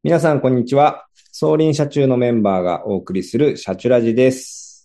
皆さん、こんにちは。送輪車中のメンバーがお送りする車中ラジです。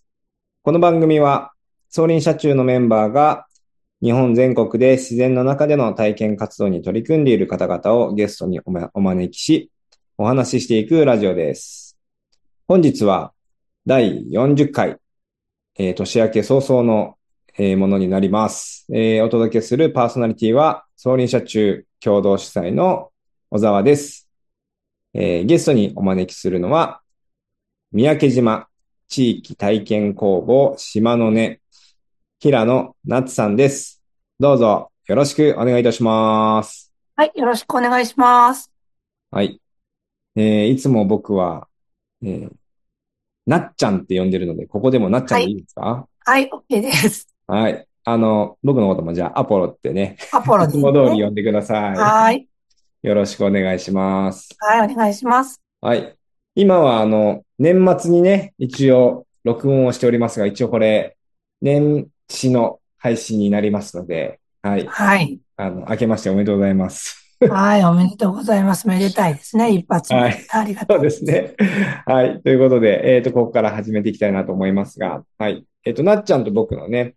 この番組は、送輪車中のメンバーが日本全国で自然の中での体験活動に取り組んでいる方々をゲストにお招きし、お話ししていくラジオです。本日は第40回、年明け早々の、ものになります。お届けするパーソナリティは、送輪車中共同主催の小沢です。ゲストにお招きするのは、三宅島地域体験工房島の根、平野夏さんです。どうぞよろしくお願いいたします。 はい、よろしくお願いします。 はい。いつも僕は、えーなっちゃんって呼んでるので、ここでもなっちゃはい、 んでいいですか？ はい、OK です。 はい。僕のこともじゃあ、アポロってね、 アポロいつもでいいね。 通り呼んでください。 はい、 よろしくお願いします。 はい、お願いします。 はい。今は、年末にね、一応、録音をしておりますが、一応これ、年始の配信になりますので、はい。 はい、 明けましておめでとうございます。 はい、おめでとうございます。めでたいですね、一発目。 はい。 ありがそうとうございます。 ですね。はい。ということで、ここから始めていきたいなと思いますが、はい。なっちゃんと僕のね、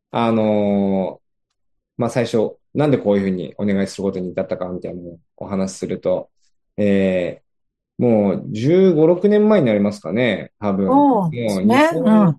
最初、なんでこういうふうにお願いすることに至ったかみたいなのをお話しすると、えもう15、6年前になりますかね。多分。 そうでもうすね。うん、うん、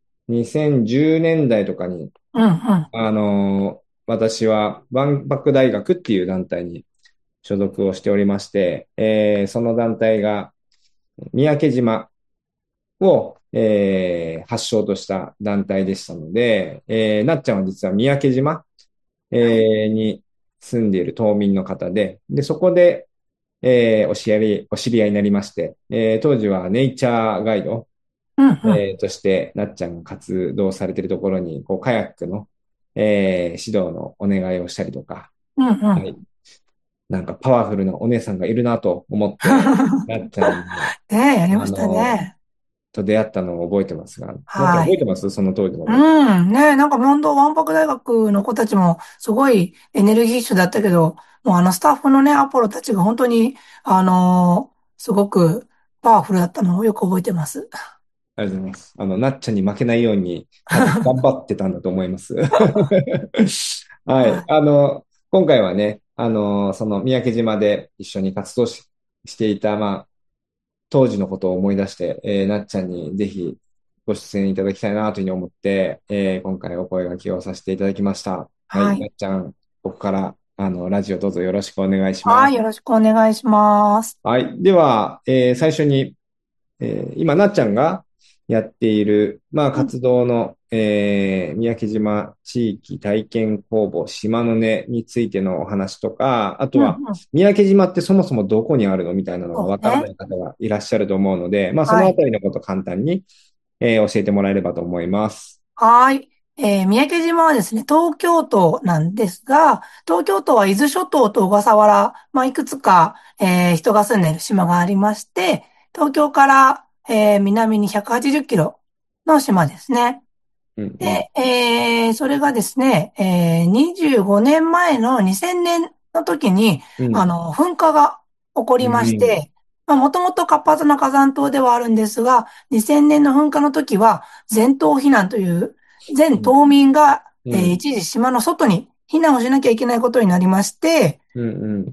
2010年代とかに、 うん。 私は万博大学っていう団体に所属をしておりまして、その団体が三宅島を、発祥とした団体でしたので、なっちゃんは実は三宅島、 はい、 に住んでいる島民の方で、そこで、お知り合いになりまして、当時はネイチャーガイド、 うん、うん、 として、なっちゃんが活動されているところに、こう、カヤックの、指導のお願いをしたりとか、 うん、うん。 はい。なんかパワフルなお姉さんがいるなと思って、なっちゃんの、 ねえ、やりましたあの、 ね。 と出会ったのを覚えてますが、なっちゃんはい。 覚えてますその当時のうこと？ ん、ねえ、なんか本当、わんぱく大学の子たちもすごいエネルギッシュだったけど、もうスタッフのね、アポロたちが本当に、すごくパワフルだったのをよく覚えてます。 ありがとうございます。なっちゃんに負けないように、多分頑張ってたんだと思います。はい。 はい。 今回はね、その三宅島で一緒に活動していた、当時のことを思い出して、なっちゃんにぜひご出演いただきたいなというふうに思って、今回お声掛けをさせていただきました。はい。 はい。 なっちゃん、ここから、ラジオどうぞよろしくお願いしまはい。 す。 よろしくお願いします。 はい。では、最初に、今、なっちゃんがやっている、 うん、 活動の、三宅島地域体験工房島の根についてのお話とか、あとうん、 は、 うん。 三宅島ってそもそもどこにあるのみたいなのがわからなそうね。 い方がいらっしゃると思うので、そのあはい。 たりのことを簡単に、教えてもらえればと思います。 はい。三宅島はですね、東京都なんですが、東京都は伊豆諸島と小笠原、いくつか、人が住んでいる島がありまして、東京から、南に180キロの島ですね。 うんうん。 で、それがですね、25年前の2000年の時に、 うん。 噴火が起こうりましん。 て、もともと活発な火山島ではあるんですが、2000年の噴火の時は、全島避難という、全島民が、 うん。 一時島の外に避難をしなきゃいけないことになりまして、 うん。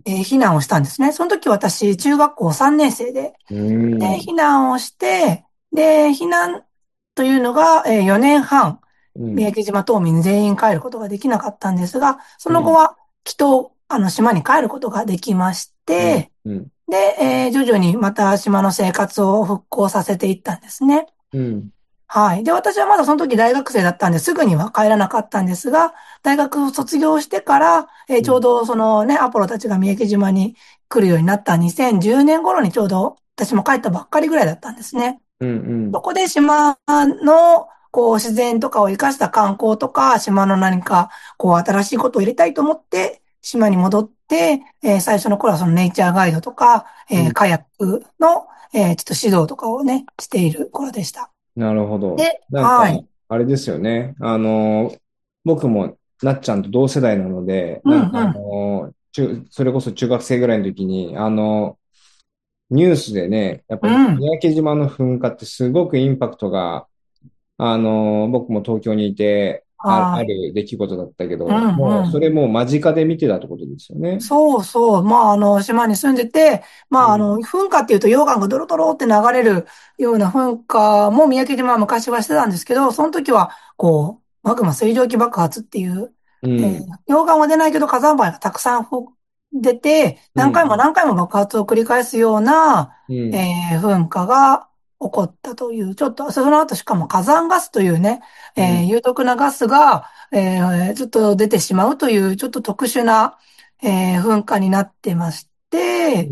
避難をしたんですね。その時私、中学校3年生で、 うん。 で、 うん。 避難をして、で、避難というのが、4年半、 うん。 三宅島島民全員帰ることができなかったんですが、そうん。 の後は、きっと、島に帰ることができましうん。 て、 うん。 で、徐々にまた島の生活を復興させていったんですね。 うん。 はい。で、私はまだその時大学生だったんですぐには帰らなかったんですが、大学を卒業してから、ちょうどそのね、アポロたちが三宅島に来るようになった2010年頃にちょうど私も帰ったばっかりぐらいだったんですね。 うん。 そこで島のこう自然とかを生かした観光とか、島の何かこう新しいことを入れたいと思って島に戻って、最初の頃はそのネイチャーガイドとか、 うん。 カヤックの、ちょっと指導とかをね、している頃でした。 なるほど。 で、 なんか、 はい。 あれですよね。僕もなっちゃんと同世代なので、 うんうん。 それこそ中学生ぐらいの時に、 ニュースでね、やっぱりうん。 三宅島の噴火ってすごくインパクトが、僕も東京にいてあはい。 る出来事だったけうど、もうそんうん。 れも間近で見てたってことですよね。 そうそう。まあ、島に住んでて、まあ、 うん。 噴火っていうと溶岩がドロドロって流れるような噴火も三宅島は昔はしてたんですけど、その時は、こう、マグマ水蒸気爆発っていう、 うん。 溶岩は出ないけど火山灰がたくさん出て、 うん。 何回も何回も爆発を繰り返すような、 うん。 噴火が起こったという、ちょっと、その後しかも火山ガスというね、 うん。 有毒なガスが、ずっと出てしまうという、ちょっと特殊な、噴火になってまして、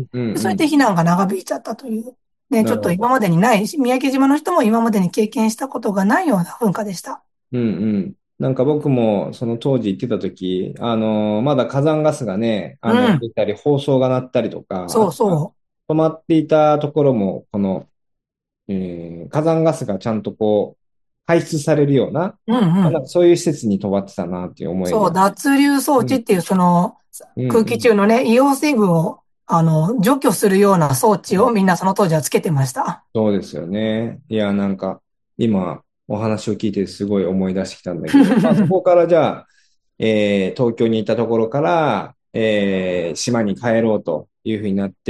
うん。うん。 でそれで避難が長引いちゃったという、ね、ちょっと今なるほど。 までにない、三宅島の人も今までに経験したことがないような噴火でした。 うんうん。なんか僕もその当時行ってた時、まだ火山ガスがね、 うん。 出たり、放送が鳴ったりとか、あとはそうそ止まっていたところも、火山ガスがちゃんとこう、排出されるような、 う。うんうん。 なんかそういう施設に泊まってたなっていう思いそう、 が。 脱流装うん。 置っていうそのうん空気うん。 中のね、硫黄成分を除去するような装置をみんなその当時はつけてました。 そうですよね。いや、なんか、今、お話を聞いてすごい思い出してきたんだけど、まあ、そこからじゃあ、東京にいたところから、島に帰ろうというふうになって、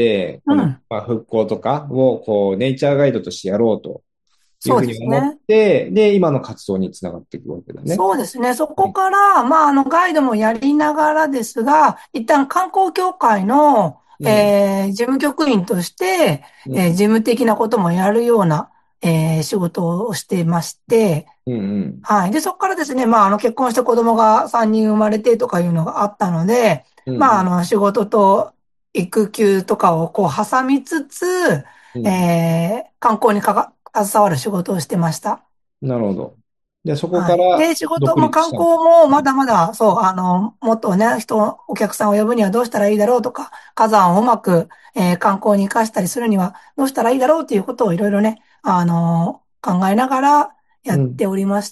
この、 うん。 まあ、復興とかを、こう、ネイチャーガイドとしてやろうというそうふうに思っですね。 て、で、今の活動につながっていくわけだね。 そうですね。そこから、まあ、ガイドもやりながらですが、一旦観光協会の、 うん、 事務局員として、 うん、 事務的なこともやるような、仕事をしてまして、 うん、うん、 はい。で、そこからですね、まあ、結婚して子供が3人生まれてとかいうのがあったので、 うん、 まあ、 うん、 仕事と育休とかをこう挟みつつ、 うん。 観光に携わる仕事をしてました。 なるほど。で、そこはい。 からで、仕事も観独立したの。 光もまだまだ、そう、もっとね、お客さんを呼ぶにはどうしたらいいだろうとか、火山をうまく、観光に活かしたりするにはどうしたらいいだろうということをいろいろね、考えながらやうん、 っておりまして、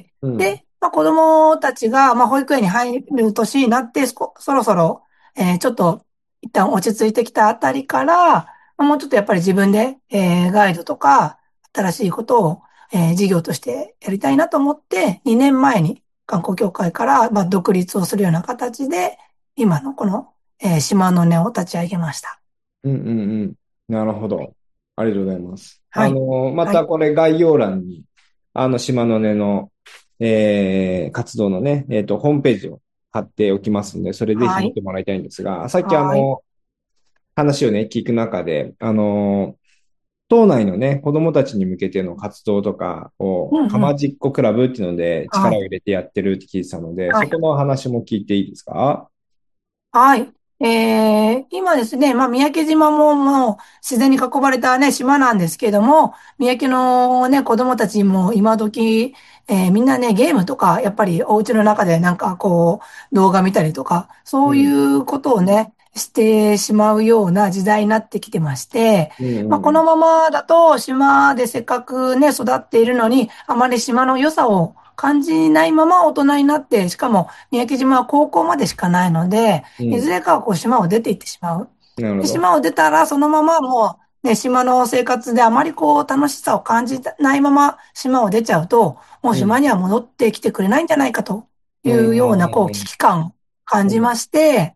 うん、 で、まあ、子供たちが、まあ、保育園に入る年になって、そろそろ、ちょっと一旦落ち着いてきたあたりから、まあもうちょっとやっぱり自分で、ガイドとか、新しいことを事業としてやりたいなと思って、2年前に観光協会から、まあ、独立をするような形で、今のこの、島の根を立ち上げました。 うん、うん、うん。なるほど。ありがとうございます。 はい。 まはい。 たこれ概要欄に、島の根の、活動のね、ホームページを貼っておきますので、それぜひはい。 見てもらいたいんですが、さっきはい。 話をね、聞く中で、島内のね、子供たちに向けての活動とかを、かうんうん。 まじっこクラブっていうのではい。 力を入れてやってるって聞いてたので、 はい。 そこの話も聞いていいですか？ はい。今ですね、まあ、三宅島ももう自然に囲まれたね、島なんですけども、三宅のね、子供たちも今時、みんなね、ゲームとか、やっぱりお家の中でなんかこう、動画見たりとか、そういうん、 うことをね、してしまうような時代になってきてまして、 うん、 まあ、こうん、 のままだと島でせっかくね、育っているのに、あまり島の良さを感じないまま大人になって、しかも三宅島は高校までしかないので、 うん、 いずれかはこう島を出て行ってしまう。で、 なるほど。 島を出たらそのままもう、ね、島の生活であまりこう楽しさを感じないまま島を出ちゃうと、もううん、 島には戻ってきてくれないんじゃないかといううようなこうん、 危機感を感うん、 じまして、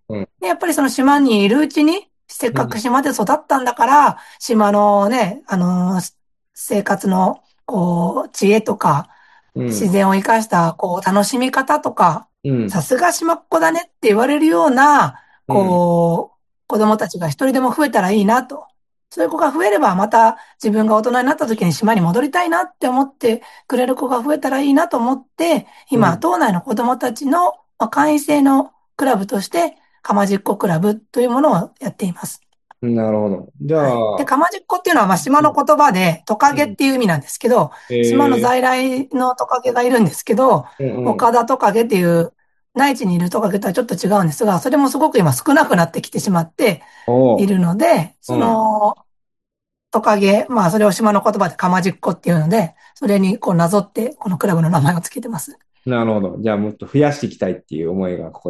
うん、 で、やっぱりその島にいるうちに、せっかく島で育ったんだから、島のね、生活のこう知恵とか、 うん、 自然を生かしたこう楽しみ方とか、 うん、 さすが島っ子だねって言われるような、 うん、 こう、子供たちが一人でも増えたらいいなと。そういう子が増えれば、また自分が大人になった時に島に戻りたいなって思ってくれる子が増えたらいいなと思って、今、 うん、 島内の子供たちの会員制のクラブとして、かまじっこクラブというものをやっています。 なるほど。じゃはい。で、 あ、 かまじっこっていうのは、まあ、島うん、 の言葉で、トカゲっうん、 ていう意味なんですけど、島のえ在来のトカゲがいるんですけど、 うん、うん、 岡田トカゲっていう内地にいるトカゲとはちょっと違うんですが、それもすごく今少なくなってきてしまっていおう、 るので、そうん、 のトカゲ、まあ、それを島の言葉でかまじっこっていうので、それにこうなぞって、このクラブの名前をつけてます。 なるほど。じゃあ、もっと増やしていきたいっていう思いがここに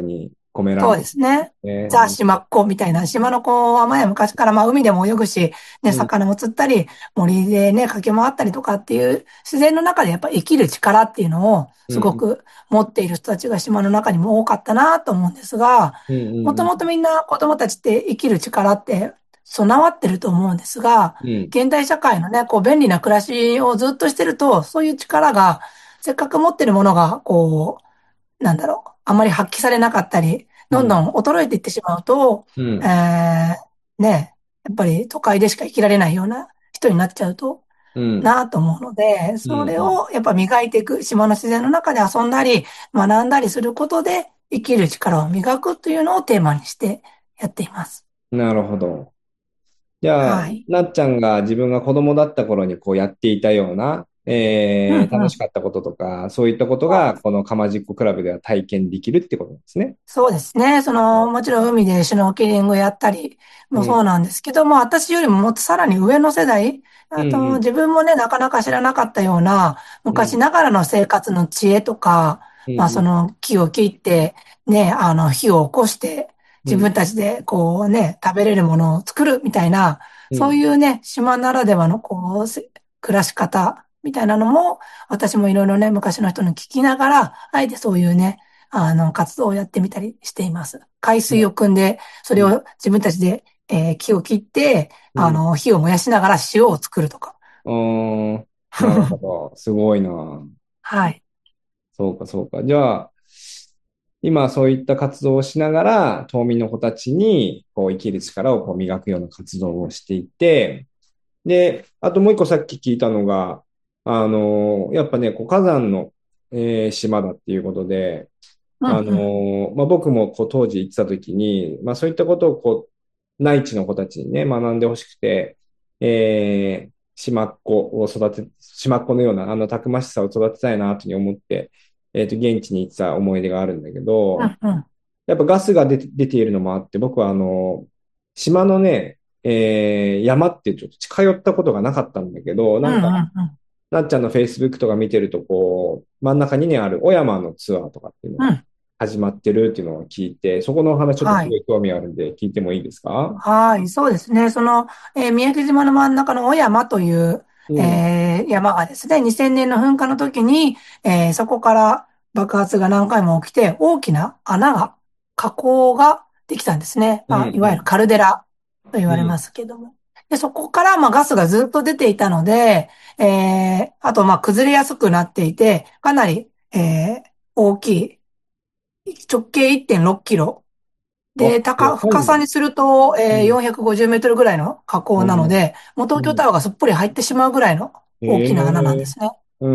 コメ欄。 そうですね。ザ・え島っ子みたいな、島の子は前昔からまあ海でも泳ぐし、ね、 うん、 魚も釣ったり、森でね、駆け回ったりとかっていう自然の中でやっぱ生きる力っていうのをうん、 すごく持っている人たちが島の中にも多かったなと思うんですが、 うん、 もとうん、 もとみんな子供たちって生きる力って備わってると思うんですが、 うん、 現代社会のね、こう便利な暮らしをずっとしてると、そういう力が、せっかく持ってるものが、こう、なんだろう、あんまり発揮されなかったり、どんどうん、 ん衰えていってしまうと、 うん、 ね、やっぱり都会でしか生きられないような人になっちゃうとうん、 なと思うので、 うん、 それうん。 をやっぱ磨いていく、島の自然の中で遊んだり、学んだりすることで生きる力を磨くというのをテーマにしてやっています。 なるほど。じゃあ、 はい。 なっちゃんが自分が子供だった頃にこうやっていたような、 うんうん。 楽しかったこととか、そういったことが、このかまじっこクラブでは体験できるってことなんですね。 そうですね。もちろん海でシュノーケリングやったりうん、 もそうなんですけども、私よりももっとさらに上の世代、 うん、うん、 自分もね、なかなか知らなかったような、 うん、 昔ながらの生活の知恵とか、 うん、 木を切って、ね、火を起こして、 うん、 自分たちでこうね、食べれるものを作るみたいな、そううん、 いうね、島ならではのこう、暮らし方みたいなのも、私もいろいろね、昔の人に聞きながら、あえてそういうね、活動をやってみたりしています。海水を汲んで、それうん、 を自分たちで、木を切って、 うん。 火を燃やしながら塩を作るとか。 うーん、なるほど。すごいな。 はい。 そうか、そうか。じゃあ、今そういった活動をしながら、島民の子たちに、こう、生きる力をこう磨くような活動をしていて、で、あともう一個さっき聞いたのが、やっぱね、こう火山の、島だっていうことで、 うんうん。 まあ、僕もこう当時行ってた時に、まあそういったことをこう、内地の子たちにね、学んでほしくて、島っ子を育て、島っ子のようなたくましさを育てたいなというふうに思って、現地に行ってた思い出があるんだけど、 うんうん。 やっぱガスが出ているのもあって、僕は島のね、山ってちょっと近寄ったことがなかったんだけど、 うんうなんか、 んうん。 なっちゃんの Facebook とか見てると、こう、真ん中にね、ある小山のツアーとかっていうのがうん。 始まってるっていうのを聞いて、そこのお話ちょっとすはい。 ごい興味あるんで聞いてもいいですか？ はい。そうですね。三宅島の真ん中の小山という、 うん、 山がですね、2000年の噴火の時に、そこから爆発が何回も起きて、大きな穴が、火口ができたんですね。 うん、 まあ、いわゆるうん、 カルデラと言われまうん、 すけども。で、そこから、まあ、ガスがずっと出ていたので、あと、まあ、崩れやすくなっていて、かなり、大きい、直径1.6キロあ、 で、 でかいんだ。 深さにすると、 うん、 450メートルぐらいの火口なので、もう東京うん、 タワーがすっぽり入ってしまうぐらいのえ大きな穴なんでえすね。 うん、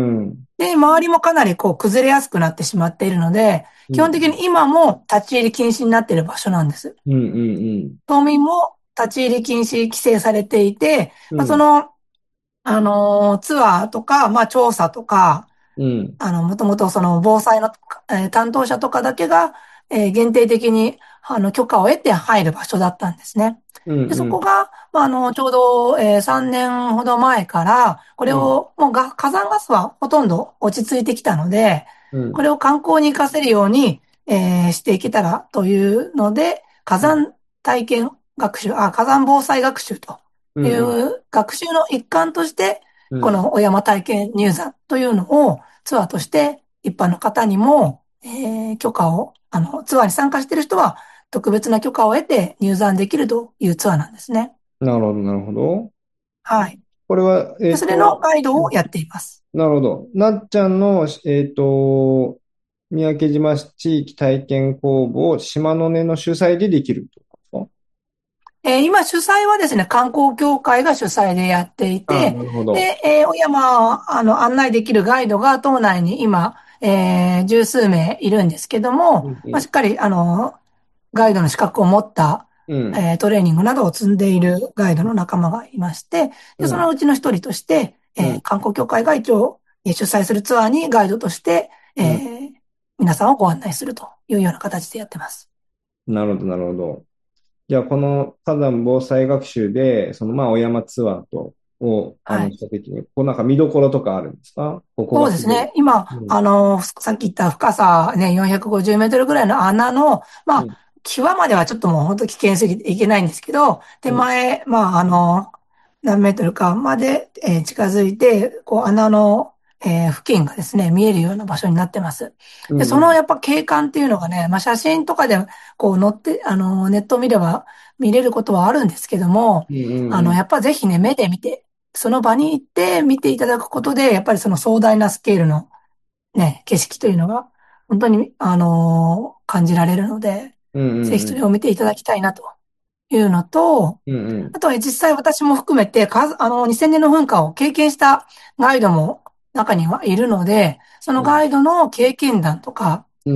で、周りもかなりこう崩れやすくなってしまっているので、 うん、 基本的に今も立ち入り禁止になっている場所なんです。 うん、うん、 島民も立ち入り禁止規制されていて、まあ、 うん、 ツアーとか、まあ、調査とか、 うん、 もともとその防災の、担当者とかだけが、限定的に、許可を得て入る場所だったんですね。 うん、 で、そうん、 こが、まあ、ちょうど、3年ほど前から、これうん、 を、もう火山ガスはほとんど落ち着いてきたので、 うん、 これを観光に活かせるように、していけたらというので、火山体験学習、火山防災学習というん、 う学習の一環として、 うん、 この小山体験入山というのをツアーとして一般の方にも、許可を、ツアーに参加している人は特別な許可を得て入山できるというツアーなんですね。 なるほど、なるほど。 はい。 これは、 で、それのガイドをやっています。 なるほど。なっちゃんの、三宅島地域体験工房、島の根の主催でできるってことですか？ 今主催はですね、観光協会が主催でやっていああ、 て、 なるほど。 で、小山、案内できるガイドが島内に今、十数名いるんですけども、まあ、しうん、 っかり、ガイドの資格を持った、 うん、 トレーニングなどを積んでいるガイドの仲間がいまして、で、そのうん、 うちの一人として、 うん、 観光協会が一応、主催するツアーにガイドとして、 うん。 皆さんをご案内するというような形でやってます。 なるほど、なるほど。じゃあ、この火山防災学習で、まあ、お山ツアーと、 を、 はい。 したときに、なんか見どころとかあるんですか？ここがすごい。 そうですね。今、 うん。 さっき言った深さね、450メートルぐらいの穴の、まあ、 うん。 際まではちょっともう本当危険すぎていけないんですけど、手うん。 前、まあ、何メートルかまで、近づいて、こう、穴の、付近がですね、見えるような場所になってます。で、そのうん。 やっぱ景観っていうのがね、まあ、写真とかで、こう、載って、ネットを見れば見れることはあるんですけども、 うん。うん。 やっぱぜひね、目で見て、その場に行って見ていただくことで、やっぱりその壮大なスケールのね、景色というのが、本当に、感じられるので、 うん。 ぜひうん。 それを見ていただきたいなというのと、 うん。うん。 あとは実際私も含めて、2000年の噴火を経験したガイドも中にはいるので、そのガイドの経験談とか、 うん。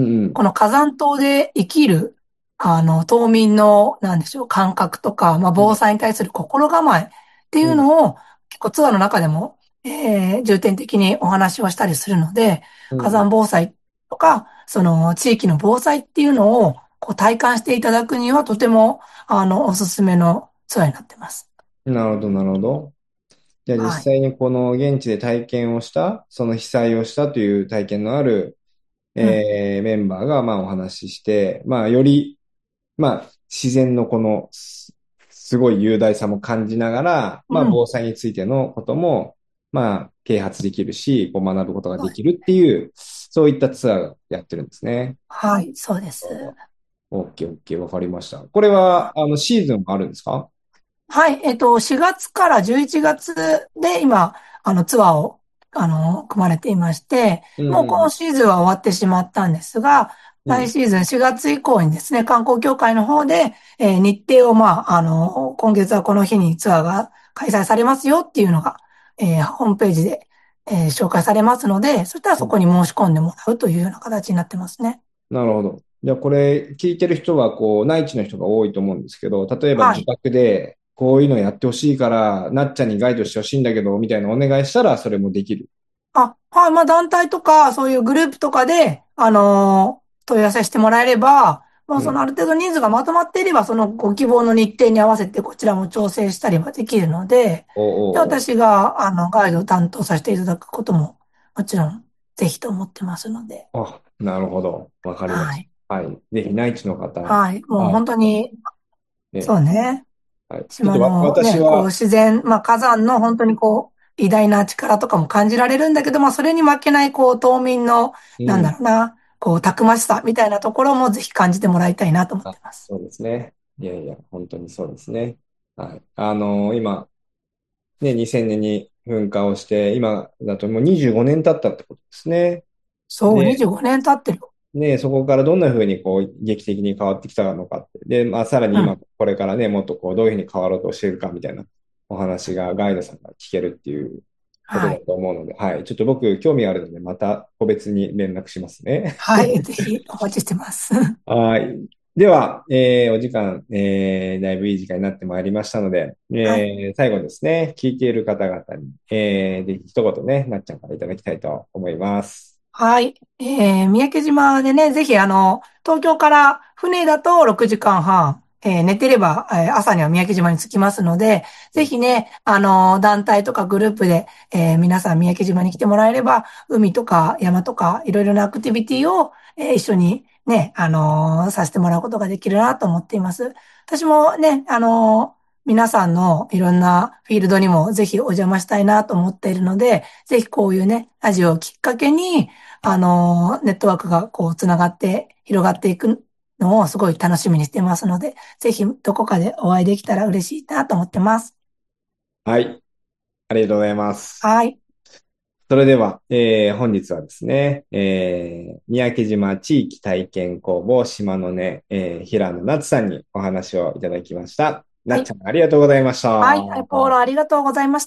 この火山島で生きる、島民の、なんでしょう、感覚とか、まあ、 うん。 防災に対する心構えっていうん。 うのを、結構ツアーの中でも、重点的にお話をしたりするので、火うん。 山防災とか、その地域の防災っていうのを、こう体感していただくには、とても、おすすめのツアーになってます。 なるほど、なるほど。じゃあ実はい。 際にこの現地で体験をした、その被災をしたという体験のある、 うん。 メンバーがまあお話しして、まあより、まあ自然のこのすごい雄大さも感じながら、まあうん。 防災についてのことも、まあ啓発できるし、こう学ぶことがはい。 できるっていう、そういったツアーをやってるんですね。 はい。そうです。 オッケーオッケー、わかりました。これは、シーズンもあるんですか？ はい、4月から11月で今、ツアーを、組まれていまして、もう今うん。 シーズンは終わってしまったんですが、 うん。 来シーズン4月以降にですね、観光協会の方で、日程を、まあ、今月はこの日にツアーが開催されますよっていうのが、ホームページで、紹介されますので、そしたらうん。 そこに申し込んでもらうというような形になってますね。 なるほど。じゃあこれ聞いてる人はこう内地の人が多いと思うんですけど、例えば自はい。 宅でこういうのやってほしいから、なっちゃんにガイドしてほしいんだけど、みたいなお願いしたらそれもできる。 あ、はい、まあ団体とか、そういうグループとかで、問い合わせしてもらえれば、まあうん。 そのある程度人数がまとまっていれば、そのご希望の日程に合わせてこちらも調整したりはできるので、 おで、 おお。 私が、ガイドを担当させていただくことも、もちろん、ぜひと思ってますので、 あ、なるほど。わかりましはい。 た。はい。ぜひ内地の方。 はい。もうはい。 本当に、 ね。 そうね。 はい。ちょっ島とのね、こう私は、 自然、まあ火山の本当にこう、偉大な力とかも感じられるんだけど、まあそれに負けないこう、島民の、なんだうん。 ろうな、こう、たくましさみたいなところもぜひ感じてもらいたいなと思っあ、 てます。 そうですね。いやいや、本当にそうですね。はい。今、ね、2000年に噴火をして、今だともう25年経ったってことですね。 そう、 で、 25年経ってる。 ね、そこからどんな風にこう劇的に変わってきたのかって。で、まあ、さらに今、 うん。 これからね、もっとこう、どういうふうに変わろうとしているかみたいなお話がガイドさんから聞けるっていうことだはい。 と思うので、はい。ちょっと僕、興味あるので、また個別に連絡しますね。 はい。ぜひお待ちしてます。 はい。では、お時間、だいぶいい時間になってまいりましたので、 はい。 最後ですね、聞いている方々に、で、一言ね、なっちゃんからいただきたいと思います。 はい。三宅島でね、ぜひ東京から船だと6時間半、寝てれば、朝には三宅島に着きますので、 うん。 ぜひね、団体とかグループで、皆さん三宅島に来てもらえれば、海とか山とかいろいろなアクティビティを、一緒にね、させてもらうことができるなと思っています。私もね、皆さんのいろんなフィールドにもぜひお邪魔したいなと思っているので、ぜひこういうね、ラジオをきっかけに、ネットワークがこう、つながって広がっていくのをすごい楽しみにしてますので、ぜひどこかでお会いできたら嬉しいなと思ってます。 はい。ありがとうございます。 はい。 それでは、本日はですね、三宅島地域体験工房島の根、平野夏さんにお話をいただきました。なはい。 っちゃん、ありがとうございました。 はい。ポーはロありがとうございました。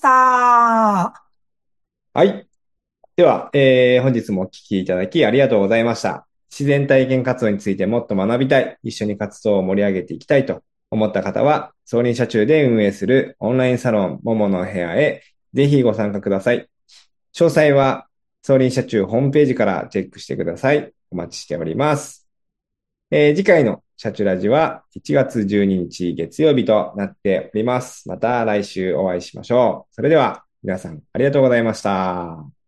い。では、本日もお聞きいただきありがとうございました。自然体験活動についてもっと学びたい、一緒に活動を盛り上げていきたいと思った方は、送林社中で運営するオンラインサロン、ももの部屋へぜひご参加ください。詳細は、送林社中ホームページからチェックしてください。お待ちしております。 次回のシャチュラジは1月12日月曜日となっております。また来週お会いしましょう。それでは皆さんありがとうございました。